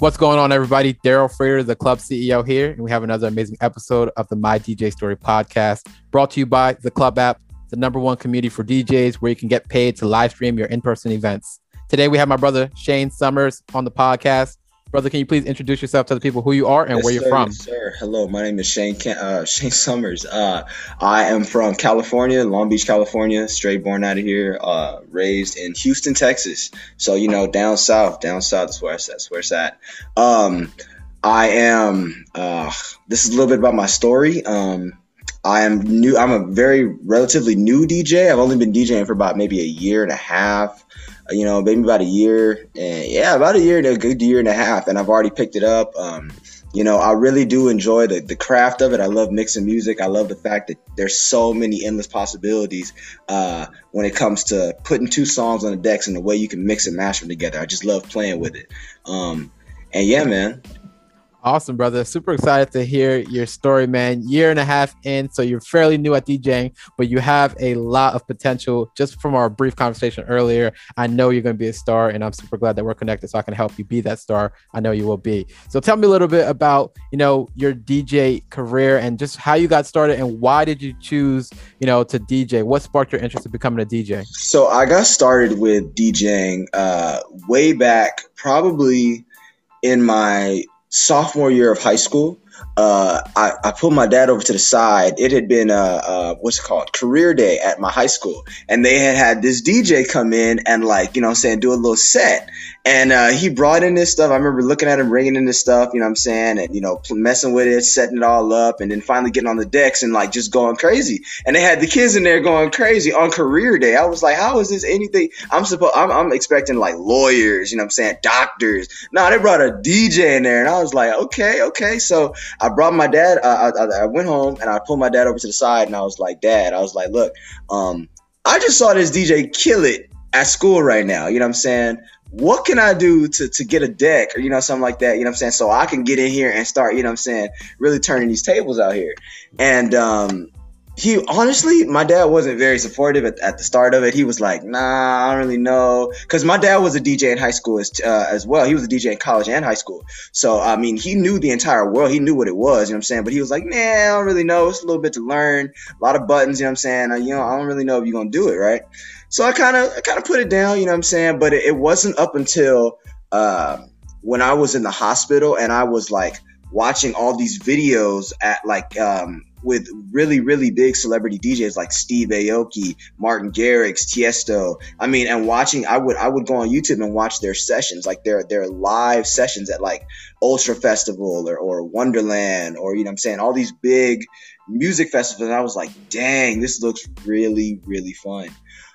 What's going on, everybody? Daryl Frater, the club CEO here, and we have another amazing episode of the My DJ Story podcast, brought to you by the Club app, the #1 community for DJs where you can get paid to live stream your in-person events. Today, we have my brother, Shane Summers, on the podcast. Brother, can you please introduce yourself to the people who you are and where you're from? Yes, sir. Hello, my name is Shane Summers. I am from California, Long Beach, California, straight born out of here, raised in Houston, Texas. So, down south is where it's at. I am, this is a little bit about my story. I am new. I'm a relatively new DJ. I've only been DJing for about maybe a year and a half. Maybe about a year, about a year and a good year and a half, and I've already picked it up. I really do enjoy the craft of it. I love mixing music. I love the fact that there's so many endless possibilities when it comes to putting two songs on the decks and the way you can mix and mash them together. I just love playing with it. And yeah, man. Awesome, brother. Super excited to hear your story, man. Year and a half in, so you're fairly new at DJing, but you have a lot of potential. Just from our brief conversation earlier, I know you're going to be a star, and I'm super glad that we're connected so I can help you be that star. I know you will be. So tell me a little bit about, your DJ career and just how you got started and why did you choose, to DJ? What sparked your interest in becoming a DJ? So I got started with DJing way back, probably in my sophomore year of high school. I pulled my dad over to the side. It had been career day at my high school, and they had this DJ come in and do a little set. And he brought in this stuff. I remember looking at him bringing in this stuff, and messing with it, setting it all up, and then finally getting on the decks and just going crazy. And they had the kids in there going crazy on career day. I was like, how is this anything? I'm expecting lawyers, doctors. No, they brought a DJ in there, and I was like, okay. So I brought my dad. I went home and I pulled my dad over to the side, and I was like, Dad, look, I just saw this DJ kill it at school right now. What can I do to get a deck or, something like that, so I can get in here and start, really turning these tables out here. And my dad wasn't very supportive at the start of it. He was like, nah, I don't really know. Because my dad was a DJ in high school as well. He was a DJ in college and high school. So, he knew the entire world. He knew what it was, But he was like, nah, I don't really know. It's a little bit to learn. A lot of buttons, I don't really know if you're going to do it, right? So I kind of put it down, But it wasn't up until when I was in the hospital and I was watching all these videos at with really, really big celebrity DJs like Steve Aoki, Martin Garrix, Tiesto. And watching, I would go on YouTube and watch their sessions, their live sessions at Ultra Festival or Wonderland or, all these big music festivals. And I was like, dang, this looks really, really fun.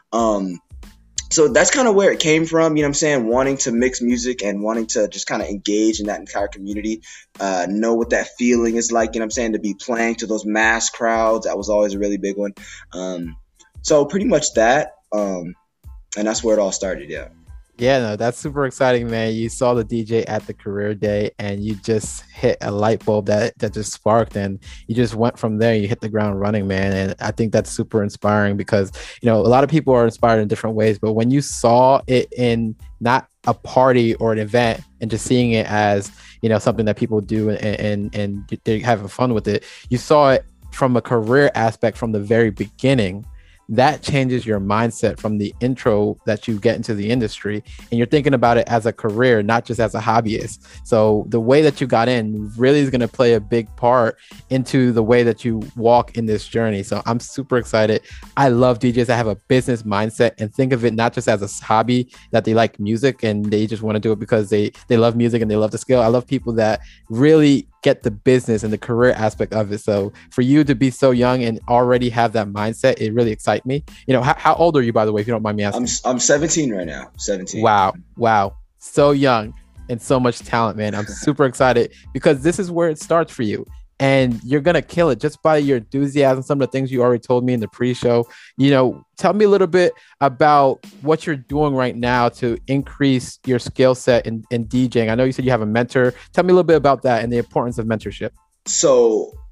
So that's kind of where it came from, wanting to mix music and wanting to just kind of engage in that entire community, know what that feeling is like, to be playing to those mass crowds. That was always a really big one. So pretty much that, and that's where it all started, yeah. Yeah, no, that's super exciting, man. You saw the DJ at the career day and you just hit a light bulb that just sparked and you just went from there. You hit the ground running, man. And I think that's super inspiring because, a lot of people are inspired in different ways, but when you saw it in not a party or an event and just seeing it as, something that people do and they're having fun with it, you saw it from a career aspect from the very beginning. That changes your mindset from the intro that you get into the industry, and you're thinking about it as a career, not just as a hobbyist. So the way that you got in really is going to play a big part into the way that you walk in this journey. So I'm super excited. I love DJs that have a business mindset and think of it not just as a hobby, that they like music and they just want to do it because they love music and they love the skill. I love people that really get the business and the career aspect of it. So for you to be so young and already have that mindset, it really excites me. How old are you, by the way, if you don't mind me asking? I'm 17 right now. 17. Wow. So young and so much talent, man. I'm super excited because this is where it starts for you. And you're going to kill it just by your enthusiasm. Some of the things you already told me in the pre-show, tell me a little bit about what you're doing right now to increase your skill set in DJing. I know you said you have a mentor. Tell me a little bit about that and the importance of mentorship. So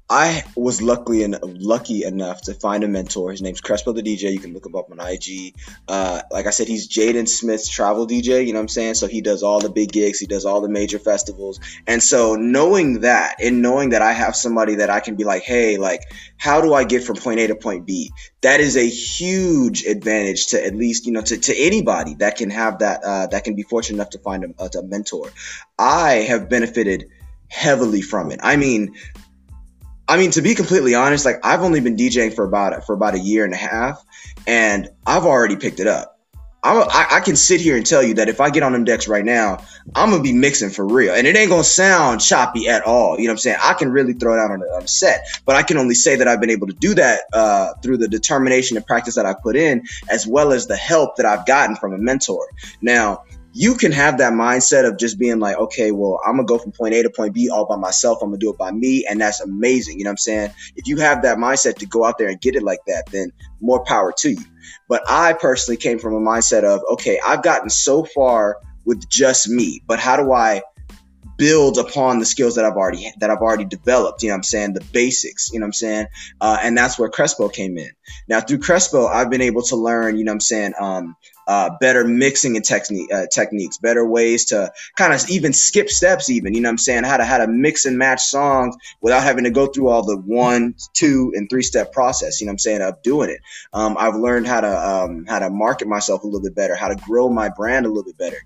I was lucky enough to find a mentor. His name's Crespo the DJ. You can look him up on IG. Like I said, he's Jaden Smith's travel DJ. You know what I'm saying? So he does all the big gigs. He does all the major festivals. And so knowing that, and knowing that I have somebody that I can be like, hey, like, how do I get from point A to point B? That is a huge advantage to, at least, to anybody that can have that, that can be fortunate enough to find a mentor. I have benefited heavily from it. I mean, to be completely honest, like, I've only been DJing for about a year and a half, and I've already picked it up. I can sit here and tell you that if I get on them decks right now, I'm gonna be mixing for real, and it ain't gonna sound choppy at all. You know what I'm saying? I can really throw down on a set, but I can only say that I've been able to do that through the determination and practice that I put in, as well as the help that I've gotten from a mentor. Now, you can have that mindset of just being like, okay, well, I'm going to go from point A to point B all by myself. I'm going to do it by me. And that's amazing. You know what I'm saying? If you have that mindset to go out there and get it like that, then more power to you. But I personally came from a mindset of, okay, I've gotten so far with just me, but how do I build upon the skills that I've already developed, you know what I'm saying? The basics, you know what I'm saying? And that's where Crespo came in. Now, through Crespo, I've been able to learn, you know what I'm saying, better mixing and techniques, better ways to kind of even skip steps, even, you know what I'm saying, how to mix and match songs without having to go through all the 1, 2, and 3 step process, you know what I'm saying, of doing it. I've learned how to market myself a little bit better, how to grow my brand a little bit better.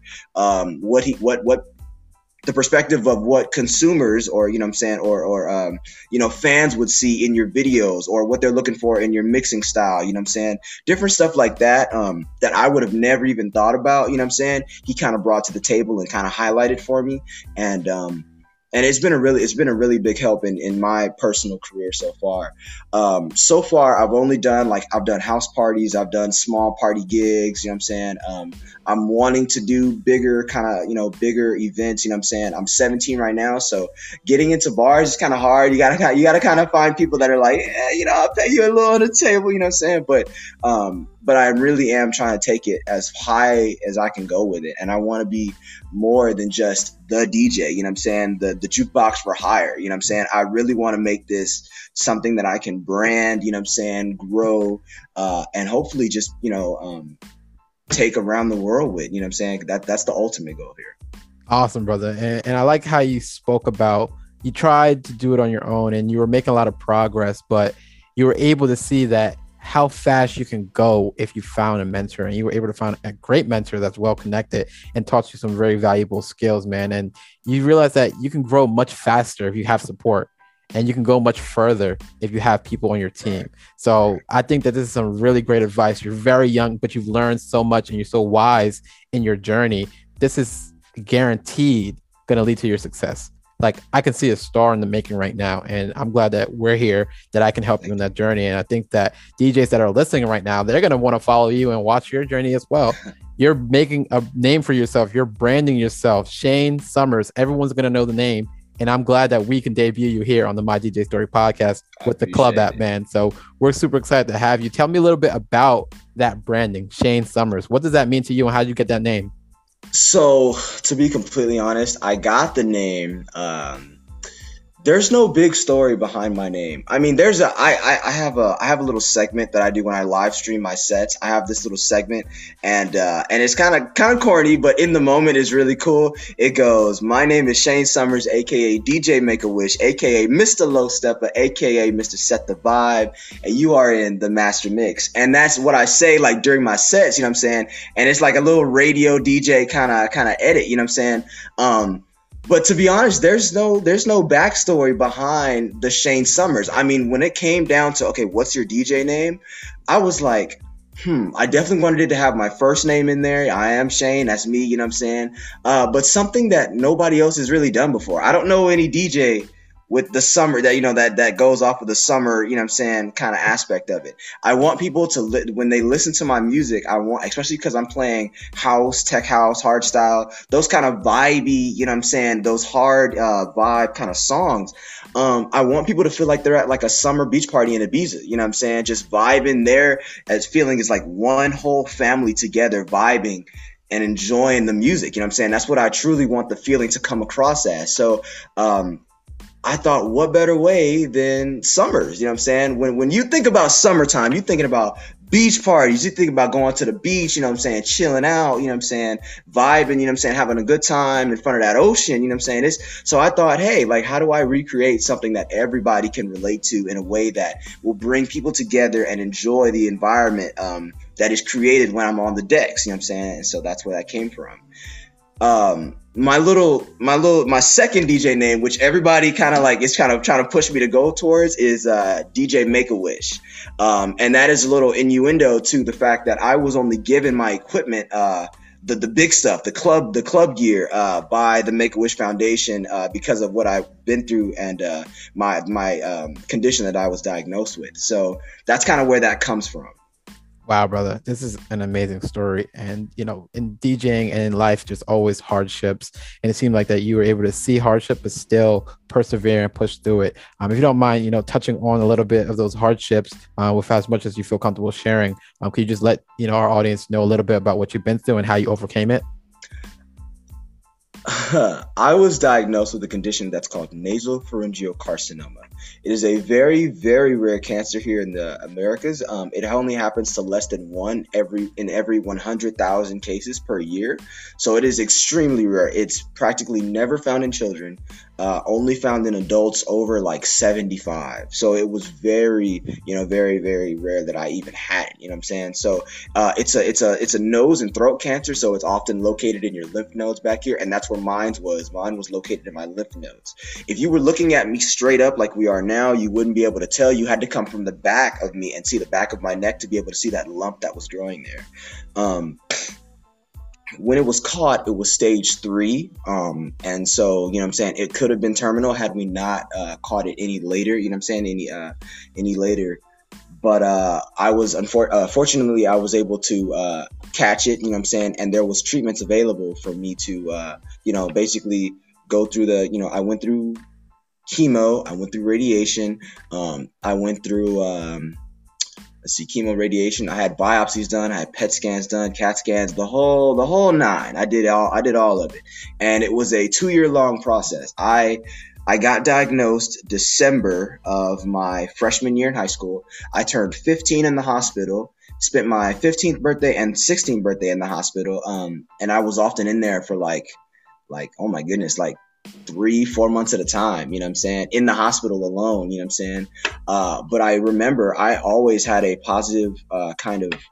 What the perspective of what consumers, or, you know what I'm saying, or fans would see in your videos, or what they're looking for in your mixing style, you know what I'm saying, different stuff like that, that I would have never even thought about, you know what I'm saying, he kind of brought to the table and kind of highlighted for me. And it's been a really big help in my personal career so far. So far, I've done house parties, I've done small party gigs, you know what I'm saying? I'm wanting to do bigger bigger events, you know what I'm saying? I'm 17 right now, so getting into bars is kind of hard. You gotta kind of find people that are like, I'll pay you a little on the table, you know what I'm saying? But I really am trying to take it as high as I can go with it. And I want to be more than just the DJ, you know what I'm saying? The jukebox for hire, you know what I'm saying? I really want to make this something that I can brand, you know what I'm saying, grow, and hopefully just, take around the world with, you know what I'm saying? That's the ultimate goal here. Awesome, brother. And I like how you spoke about, you tried to do it on your own and you were making a lot of progress, but you were able to see that how fast you can go if you found a mentor, and you were able to find a great mentor that's well connected and taught you some very valuable skills, man. And you realize that you can grow much faster if you have support, and you can go much further if you have people on your team. So I think that this is some really great advice. You're very young, but you've learned so much and you're so wise in your journey. This is guaranteed going to lead to your success. Like, I can see a star in the making right now, and I'm glad that we're here, that I can help you in that journey. And I think that DJs that are listening right now, they're going to want to follow you and watch your journey as well. You're making a name for yourself. You're branding yourself. Shane Summers, everyone's going to know the name. And I'm glad that we can debut you here on the My DJ Story podcast with the Club app, man. So we're super excited to have you. Tell me a little bit about that branding, Shane Summers. What does that mean to you, and how did you get that name? So, to be completely honest, I got the name. There's no big story behind my name. I mean, I have a little segment that I do when I live stream my sets. I have this little segment, and it's kind of corny, but in the moment is really cool. It goes, "My name is Shane Summers, aka DJ Make a Wish, aka Mr. Low Stepper, aka Mr. Set the Vibe, and you are in the Master Mix." And that's what I say, like, during my sets, you know what I'm saying? And it's like a little radio DJ kind of edit, you know what I'm saying? But to be honest, there's no backstory behind the Shane Summers. I mean, when it came down to, okay, what's your DJ name? I was like, I definitely wanted it to have my first name in there. I am Shane. That's me, you know what I'm saying? But something that nobody else has really done before. I don't know any DJ with the summer that goes off of the summer, you know what I'm saying, kind of aspect of it. I want people to, when they listen to my music, especially because I'm playing house, tech house, hard style, those kind of vibey, you know what I'm saying, those hard vibe kind of songs. I want people to feel like they're at like a summer beach party in Ibiza, you know what I'm saying, just vibing there, as feeling is like one whole family together vibing and enjoying the music, you know what I'm saying. That's what I truly want the feeling to come across as. So, I thought, what better way than summers? You know what I'm saying? When you think about summertime, you're thinking about beach parties. You think about going to the beach, you know what I'm saying, chilling out, you know what I'm saying, vibing, you know what I'm saying, having a good time in front of that ocean, you know what I'm saying? So I thought, hey, like, how do I recreate something that everybody can relate to in a way that will bring people together and enjoy the environment that is created when I'm on the decks, you know what I'm saying? And so that's where that came from. My second DJ name, which everybody kind of like is kind of trying to push me to go towards, is DJ Make a Wish, and that is a little innuendo to the fact that I was only given my equipment, the big stuff, the club gear, by the Make a Wish Foundation, because of what I've been through and my condition that I was diagnosed with. So that's kind of where that comes from. Wow, brother, this is an amazing story. And in DJing and in life, there's always hardships. And it seemed like that you were able to see hardship, but still persevere and push through it. If you don't mind, touching on a little bit of those hardships, with as much as you feel comfortable sharing, could you just let our audience know a little bit about what you've been through and how you overcame it? I was diagnosed with a condition that's called nasopharyngeal carcinoma. It is a very, very rare cancer here in the Americas. It only happens to less than one in every 100,000 cases per year. So it is extremely rare. It's practically never found in children, only found in adults over like 75. So it was very, very, very rare that I even had it. You know what I'm saying? So it's a nose and throat cancer. So it's often located in your lymph nodes back here, and that's where mine was. Mine was located in my lymph nodes. If you were looking at me straight up like we are now, you wouldn't be able to tell. You had to come from the back of me and see the back of my neck to be able to see that lump that was growing there. When it was caught, it was stage 3. And so, what I'm saying, it could have been terminal had we not caught it any later, you know what I'm saying, any later. But I was fortunately I was able to catch it, you know what I'm saying, and there was treatments available for me to basically go through I went through chemo, I went through radiation, I went through chemo, radiation. I had biopsies done, I had PET scans done, CAT scans, the whole nine. I did all of it, and it was a 2-year long process. I got diagnosed December of my freshman year in high school. I turned 15 in the hospital, spent my 15th birthday and 16th birthday in the hospital, and I was often in there for like oh my goodness, like 3-4 months at a time, you know what I'm saying, in the hospital alone, you know what I'm saying. But I remember I always had a positive kind of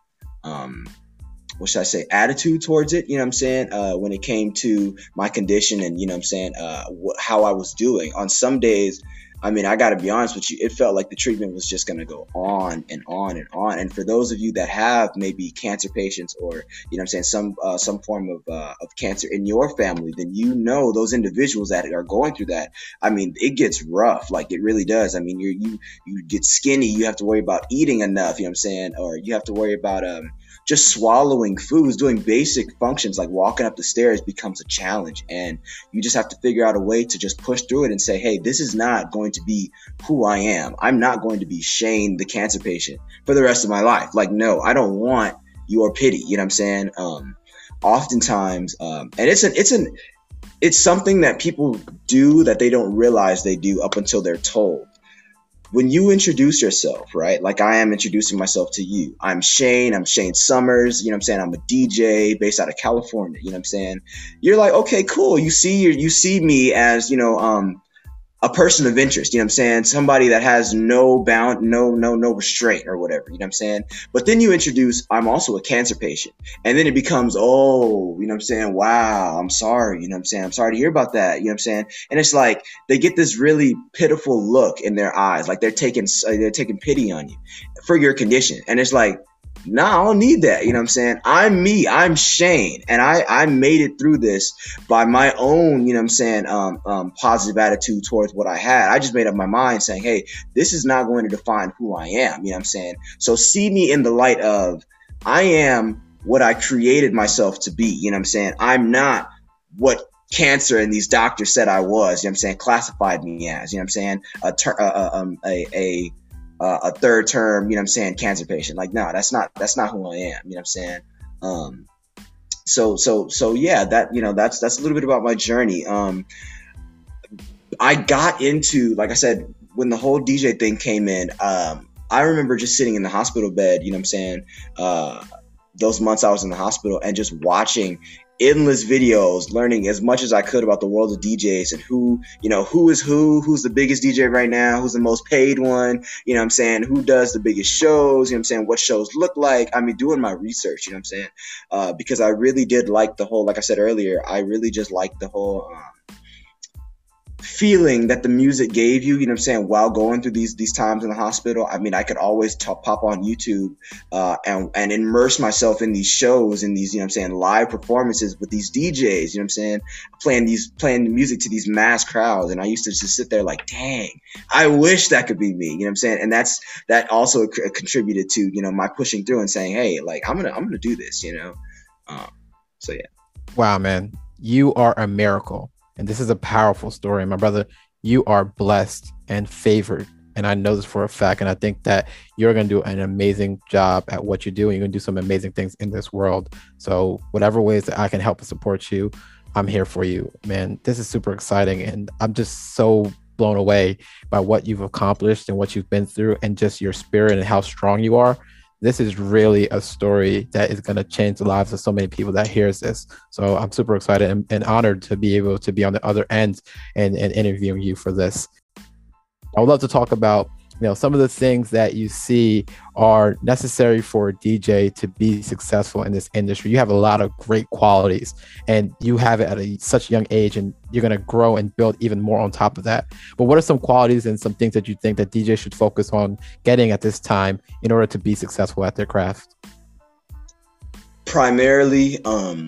what should I say, attitude towards it, you know what I'm saying, when it came to my condition and, you know what I'm saying, how I was doing. On some days, I mean, I got to be honest with you, it felt like the treatment was just going to go on and on and on. And for those of you that have maybe cancer patients or, you know what I'm saying, some form of cancer in your family, then those individuals that are going through that, I mean, it gets rough. Like, it really does. I mean, you get skinny. You have to worry about eating enough, you know what I'm saying, or you have to worry about just swallowing foods, doing basic functions like walking up the stairs becomes a challenge. And you just have to figure out a way to just push through it and say, hey, this is not going to be who I am. I'm not going to be Shane, the cancer patient, for the rest of my life. Like, no, I don't want your pity. You know what I'm saying? Oftentimes, and it's something that people do that they don't realize they do up until they're told. When you introduce yourself, right? Like I am introducing myself to you. I'm Shane Summers, you know what I'm saying? I'm a DJ based out of California, you know what I'm saying? You're like, okay, cool. You see me as, a person of interest, you know what I'm saying? Somebody that has no restraint or whatever, you know what I'm saying? But then you introduce, I'm also a cancer patient. And then it becomes, oh, you know what I'm saying? Wow, I'm sorry, you know what I'm saying? I'm sorry to hear about that, you know what I'm saying? And it's like, they get this really pitiful look in their eyes, like they're taking pity on you for your condition. And it's like, nah, I don't need that. You know what I'm saying? I'm me. I'm Shane. And I made it through this by my own, you know what I'm saying, positive attitude towards what I had. I just made up my mind saying, hey, this is not going to define who I am. You know what I'm saying? So see me in the light of I am what I created myself to be. You know what I'm saying? I'm not what cancer and these doctors said I was, you know what I'm saying, classified me as, you know what I'm saying, a third term, you know what I'm saying, cancer patient. Like, no, that's not who I am, you know what I'm saying? So yeah, that, that's a little bit about my journey. I got into, like I said, when the whole DJ thing came in, I remember just sitting in the hospital bed, you know what I'm saying? Those months I was in the hospital and just watching endless videos, learning as much as I could about the world of DJs and who, who is who's the biggest DJ right now, who's the most paid one, you know what I'm saying? Who does the biggest shows, you know what I'm saying? What shows look like? I mean, doing my research, you know what I'm saying? Because I really did like the whole, like I said earlier, I really just liked the whole, feeling that the music gave you, you know what I'm saying, while going through these times in the hospital. I mean, I could always pop on YouTube and immerse myself in these shows and these, you know what I'm saying, live performances with these DJs, you know what I'm saying, playing the music to these mass crowds. And I used to just sit there like, dang, I wish that could be me, you know what I'm saying? And that also contributed to, my pushing through and saying, hey, like, I'm gonna do this, so yeah. Wow, man, you are a miracle. And this is a powerful story. My brother, you are blessed and favored. And I know this for a fact. And I think that you're going to do an amazing job at what you do. And you're going to do some amazing things in this world. So whatever ways that I can help and support you, I'm here for you, man. This is super exciting. And I'm just so blown away by what you've accomplished and what you've been through and just your spirit and how strong you are. This is really a story that is going to change the lives of so many people that hears this. So I'm super excited and honored to be able to be on the other end and interviewing you for this. I would love to talk about, some of the things that you see are necessary for a DJ to be successful in this industry. You have a lot of great qualities and you have it at such a young age, and you're going to grow and build even more on top of that. But what are some qualities and some things that you think that DJs should focus on getting at this time in order to be successful at their craft? Primarily,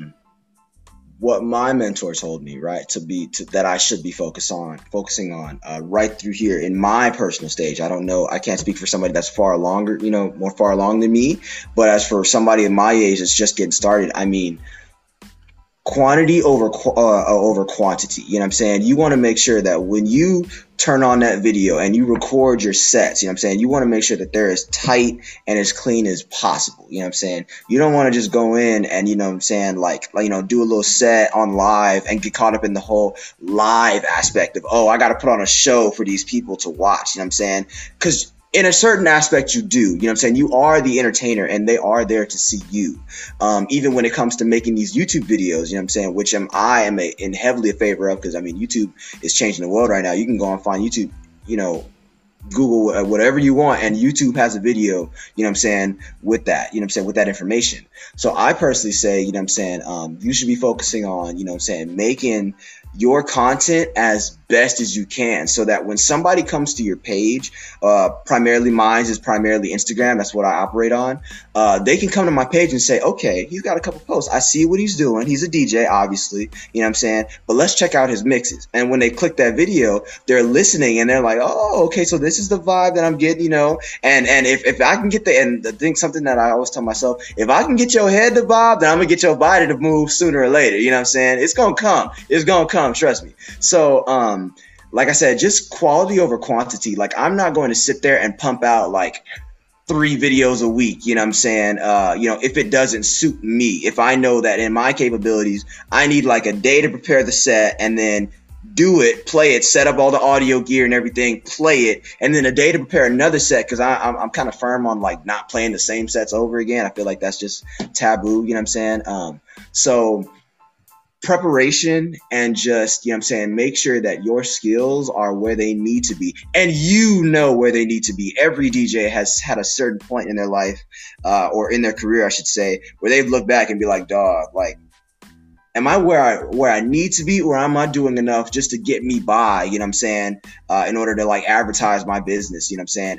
what my mentor told me, right, that I should be focusing on right through here in my personal stage. I don't know, I can't speak for somebody that's far along than me, but as for somebody in my age that's just getting started, I mean, quantity over quantity. You know what I'm saying? You want to make sure that when you turn on that video and you record your sets, you know what I'm saying, you want to make sure that they're as tight and as clean as possible. You know what I'm saying? You don't want to just go in and, you know what I'm saying, like do a little set on live and get caught up in the whole live aspect of, oh, I got to put on a show for these people to watch. You know what I'm saying? Because in a certain aspect, you do. You know what I'm saying? You are the entertainer and they are there to see you. Even when it comes to making these YouTube videos, you know what I'm saying? Which I am in heavily a favor of, because I mean, YouTube is changing the world right now. You can go and find YouTube, Google whatever you want, and YouTube has a video, you know what I'm saying, with that, you know what I'm saying, with that information. So I personally say, you know what I'm saying, you should be focusing on, you know what I'm saying, making your content as best as you can, so that when somebody comes to your page, primarily mine is primarily Instagram, that's what I operate on, they can come to my page and say, okay, he's got a couple posts, I see what he's doing, he's a DJ obviously, you know what I'm saying, but let's check out his mixes. And when they click that video, they're listening and they're like, oh, okay, so this is the vibe that I'm getting, and if I can get the thing, something that I always tell myself, if I can get your head to vibe, then I'm gonna get your body to move sooner or later. You know what I'm saying? It's gonna come, trust me. So like I said, just quality over quantity. Like, I'm not going to sit there and pump out like 3 videos a week, you know what I'm saying? If it doesn't suit me, if I know that in my capabilities, I need like a day to prepare the set and then do it, play it, set up all the audio gear and everything, play it, and then a day to prepare another set, because I'm kind of firm on like not playing the same sets over again. I feel like that's just taboo, you know what I'm saying? So preparation and just, you know what I'm saying, make sure that your skills are where they need to be, and where they need to be. Every DJ has had a certain point in their life, or in their career, I should say, where they've looked back and be like, dog, like, am I where I need to be, or am I doing enough just to get me by, you know what I'm saying, in order to like advertise my business, you know what I'm saying,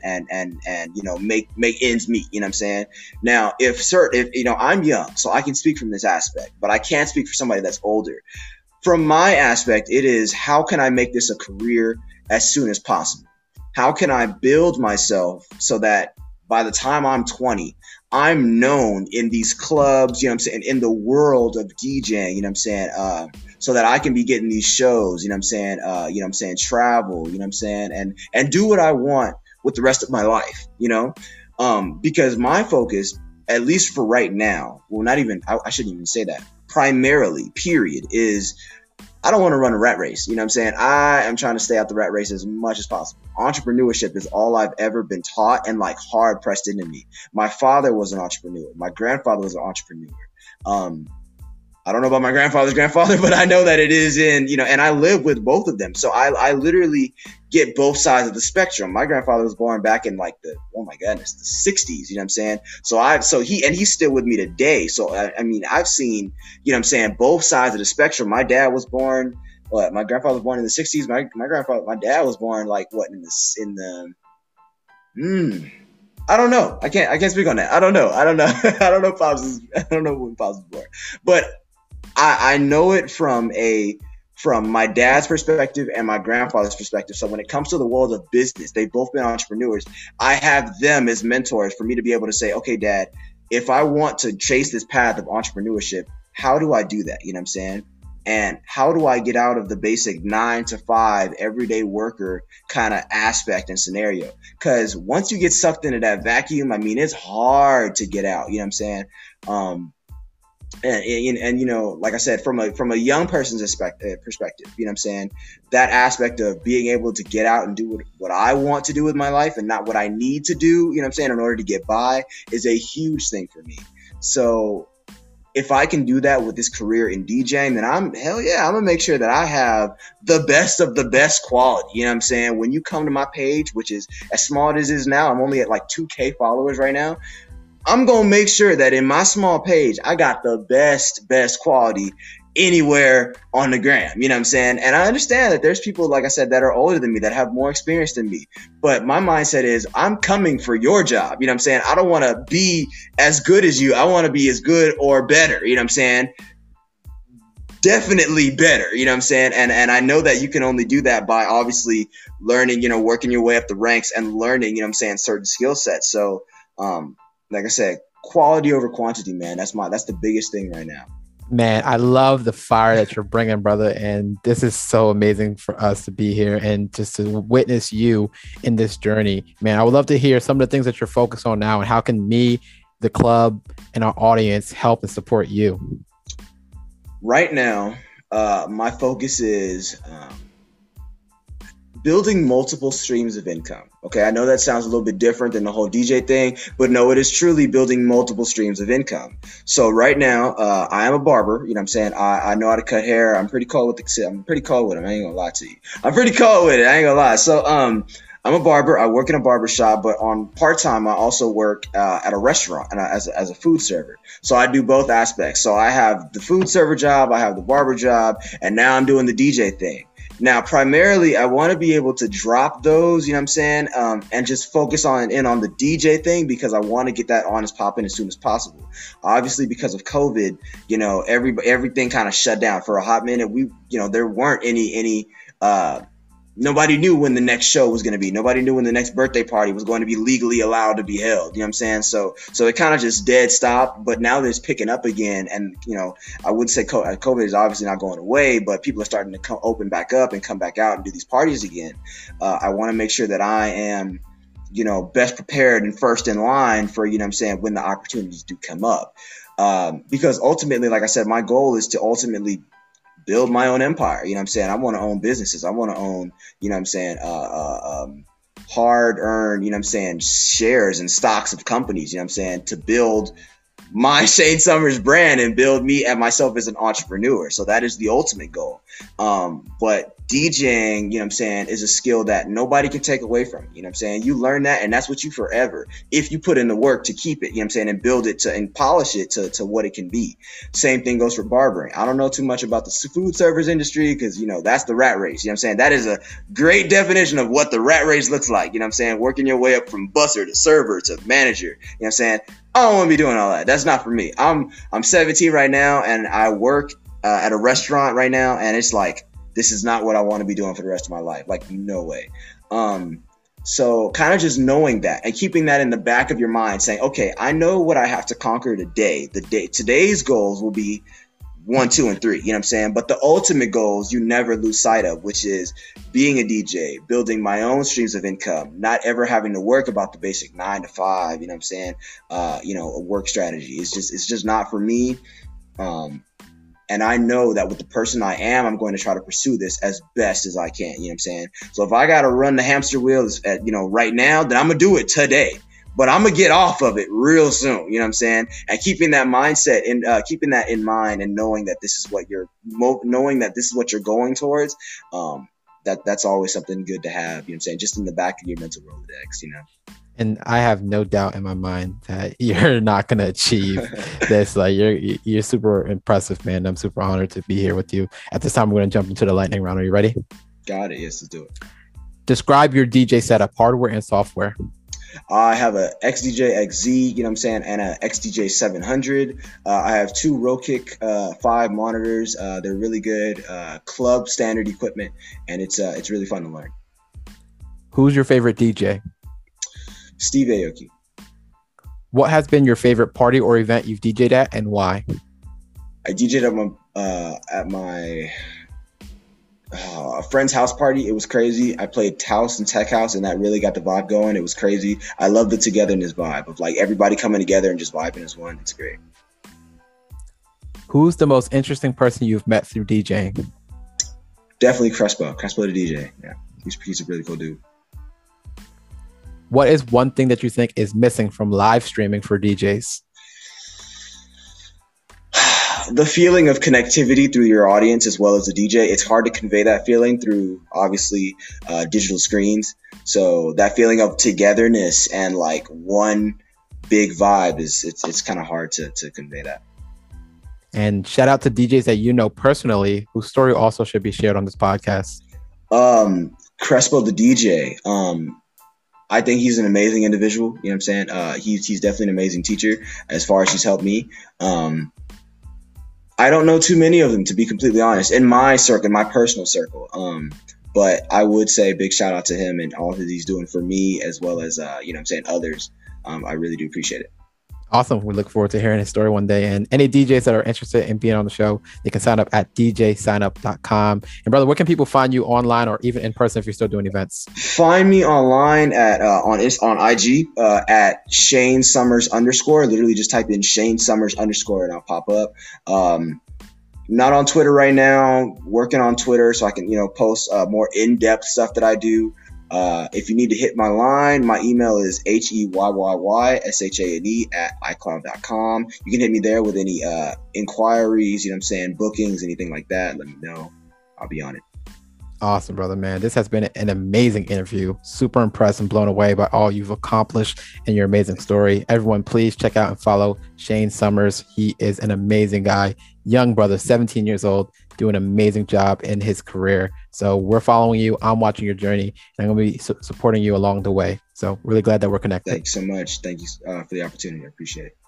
and make ends meet, you know what I'm saying? Now, if I'm young, so I can speak from this aspect, but I can't speak for somebody that's older. From my aspect, it is, how can I make this a career as soon as possible? How can I build myself so that by the time I'm 20, I'm known in these clubs, you know what I'm saying, in the world of DJing, you know what I'm saying, so that I can be getting these shows, you know what I'm saying, travel, you know what I'm saying, and do what I want with the rest of my life, because my focus, at least for right now, well, not even, I shouldn't even say that, primarily, period, is I don't want to run a rat race. You know what I'm saying? I am trying to stay out the rat race as much as possible. Entrepreneurship is all I've ever been taught and like hard pressed into me. My father was an entrepreneur. My grandfather was an entrepreneur. Um, I don't know about my grandfather's grandfather, but I know that it is in, you know, and I live with both of them. So I literally get both sides of the spectrum. My grandfather was born back in like the, oh my goodness, the 60s, you know what I'm saying? He's still with me today. So, I mean, I've seen, you know what I'm saying, both sides of the spectrum. My dad was born, my grandfather was born in the 60s. My dad was born like what, I don't know. I can't speak on that. I don't know. I don't know. I don't know I don't know when Pops was born. But I know it from my dad's perspective and my grandfather's perspective. So when it comes to the world of business, they've both been entrepreneurs. I have them as mentors for me to be able to say, okay, Dad, if I want to chase this path of entrepreneurship, how do I do that? You know what I'm saying? And how do I get out of the basic 9 to 5 everyday worker kind of aspect and scenario? Because once you get sucked into that vacuum, I mean, it's hard to get out. You know what I'm saying? Um, and you know, like I said, from a young person's perspective, you know what I'm saying, that aspect of being able to get out and do what I want to do with my life and not what I need to do, you know what I'm saying, in order to get by is a huge thing for me. So if I can do that with this career in DJing, then I'm gonna make sure that I have the best of the best quality. You know what I'm saying? When you come to my page, which is as small as it is now, I'm only at like 2K followers right now. I'm going to make sure that in my small page, I got the best quality anywhere on the gram. You know what I'm saying? And I understand that there's people, like I said, that are older than me, that have more experience than me. But my mindset is I'm coming for your job. You know what I'm saying? I don't want to be as good as you. I want to be as good or better. You know what I'm saying? Definitely better. You know what I'm saying? And I know that you can only do that by obviously learning, you know, working your way up the ranks and learning, you know what I'm saying, certain skill sets. So, like I said, quality over quantity, man. That's the biggest thing right now. Man, I love the fire that you're bringing, brother. And this is so amazing for us to be here and just to witness you in this journey. Man, I would love to hear some of the things that you're focused on now and how can me, the club, and our audience help and support you? Right now, my focus is building multiple streams of income. Okay, I know that sounds a little bit different than the whole DJ thing, but no, it is truly building multiple streams of income. So right now, I am a barber. You know what I'm saying? I know how to cut hair. I'm pretty cold with it. I ain't gonna lie to you. I'm pretty cold with it. I ain't gonna lie. So I'm a barber. I work in a barber shop, but on part-time, I also work at a restaurant and as a food server. So I do both aspects. So I have the food server job, I have the barber job, and now I'm doing the DJ thing. Now, primarily, I want to be able to drop those, you know what I'm saying, and just focus on the DJ thing because I want to get that on as popping as soon as possible. Obviously, because of COVID, you know, everything kind of shut down for a hot minute. There weren't any nobody knew when the next show was going to be. Nobody knew when the next birthday party was going to be legally allowed to be held. You know what I'm saying? So it kind of just dead stopped. But now that it's picking up again, and you know, I would say COVID is obviously not going away, but people are starting to open back up and come back out and do these parties again. I want to make sure that I am, you know, best prepared and first in line for, you know what I'm saying, when the opportunities do come up. Because ultimately, like I said, my goal is to ultimately build my own empire. You know what I'm saying? I want to own businesses. I want to own, you know what I'm saying, hard earned, you know what I'm saying, shares and stocks of companies, you know what I'm saying, to build my Shane Summers brand and build me and myself as an entrepreneur. So that is the ultimate goal. But DJing, you know what I'm saying, is a skill that nobody can take away from you. You know what I'm saying? You learn that and that's what you forever, if you put in the work to keep it, you know what I'm saying, and build it and polish it to what it can be. Same thing goes for barbering. I don't know too much about the food service industry because, you know, that's the rat race. You know what I'm saying? That is a great definition of what the rat race looks like. You know what I'm saying? Working your way up from busser to server to manager. You know what I'm saying? I don't want to be doing all that. That's not for me. I'm 17 right now and I work at a restaurant right now, and it's like, this is not what I want to be doing for the rest of my life. Like, no way. So kind of just knowing that and keeping that in the back of your mind, saying, okay, I know what I have to conquer today. Today's goals will be 1, 2, and 3. You know what I'm saying? But the ultimate goals you never lose sight of, which is being a DJ, building my own streams of income, not ever having to work about the basic 9 to 5. You know what I'm saying? A work strategy. It's just not for me. And I know that with the person I am, I'm going to try to pursue this as best as I can. You know what I'm saying? So if I got to run the hamster wheels at, right now, then I'm going to do it today. But I'm going to get off of it real soon. You know what I'm saying? And keeping that mindset and keeping that in mind and knowing that this is what you're going towards. That's always something good to have. You know what I'm saying? Just in the back of your mental Rolodex, And I have no doubt in my mind that you're not going to achieve this. Like you're super impressive, man. I'm super honored to be here with you. At this time, we're going to jump into the lightning round. Are you ready? Got it. Yes, let's do it. Describe your DJ setup, hardware and software. I have a XDJ XZ, and a XDJ 700. I have two Rokick 5 monitors. They're really good, club standard equipment, and it's really fun to learn. Who's your favorite DJ? Steve Aoki. What has been your favorite party or event you've DJ'd at, and why? I DJ'd at my a friend's house party. It was crazy. I played house and tech house, and that really got the vibe going. It was crazy. I love the togetherness vibe of like everybody coming together and just vibing as one. It's great. Who's the most interesting person you've met through DJing? Definitely Crespo the DJ. Yeah, he's a really cool dude. What is one thing that you think is missing from live streaming for DJs? The feeling of connectivity through your audience as well as the DJ. It's hard to convey that feeling through obviously digital screens. So that feeling of togetherness and like one big vibe it's kind of hard to convey that. And shout out to DJs that you know personally, whose story also should be shared on this podcast. Crespo the DJ. I think he's an amazing individual. You know what I'm saying? He's definitely an amazing teacher as far as he's helped me. I don't know too many of them, to be completely honest, in my circle, in my personal circle. But I would say big shout out to him and all that he's doing for me as well as, others. I really do appreciate it. Awesome. We look forward to hearing his story one day. And any DJs that are interested in being on the show, they can sign up at djsignup.com. And brother, where can people find you online or even in person if you're still doing events? Find me online at on IG at Shane Summers _. Literally just type in Shane Summers _ and I'll pop up. Not on Twitter right now. Working on Twitter so I can post more in-depth stuff that I do. If you need to hit my line, my email is HEYYYSHANE@icloud.com. You can hit me there with any inquiries, bookings, anything like that. Let me know. I'll be on it. Awesome, brother, man. This has been an amazing interview. Super impressed and blown away by all you've accomplished and your amazing story. Everyone, please check out and follow Shane Summers. He is an amazing guy. Young brother, 17 years old, doing an amazing job in his career. So we're following you. I'm watching your journey, and I'm going to be supporting you along the way. So really glad that we're connected. Thanks so much. Thank you for the opportunity. I appreciate it.